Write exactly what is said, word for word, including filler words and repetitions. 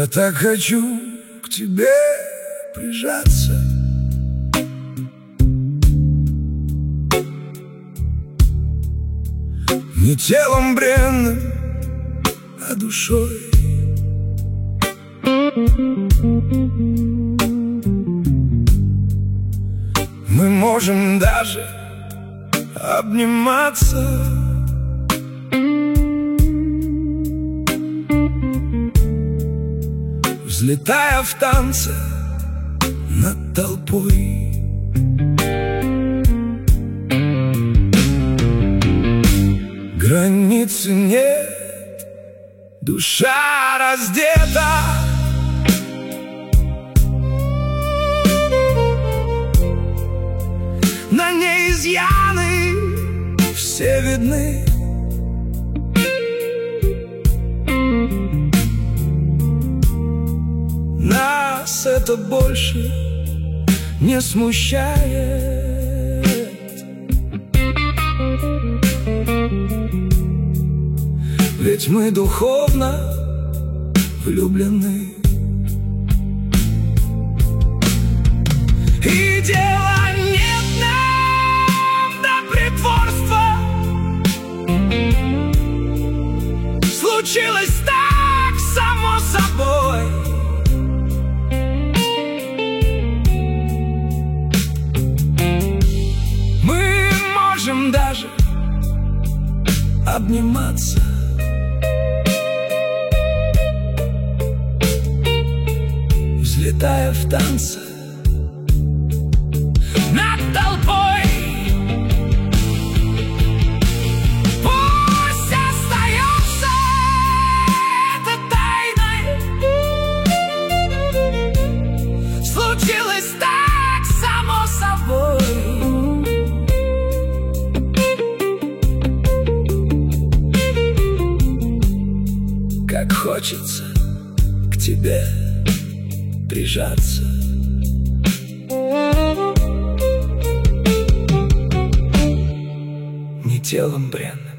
Я так хочу к тебе прижаться, не телом бренным, а душой. Мы можем даже обниматься, взлетая в танце над толпой. Границы нет, душа раздета, на ней изъяны все видны. Нас это больше не смущает, ведь мы духовно влюблены. И дела нет нам до притворства. Случилось так само собой. Мы можем даже обниматься, взлетая в танце над толпой. Пусть остается это тайной. Случилось так само собой. Как хочется к тебе прижаться. Не телом бренным,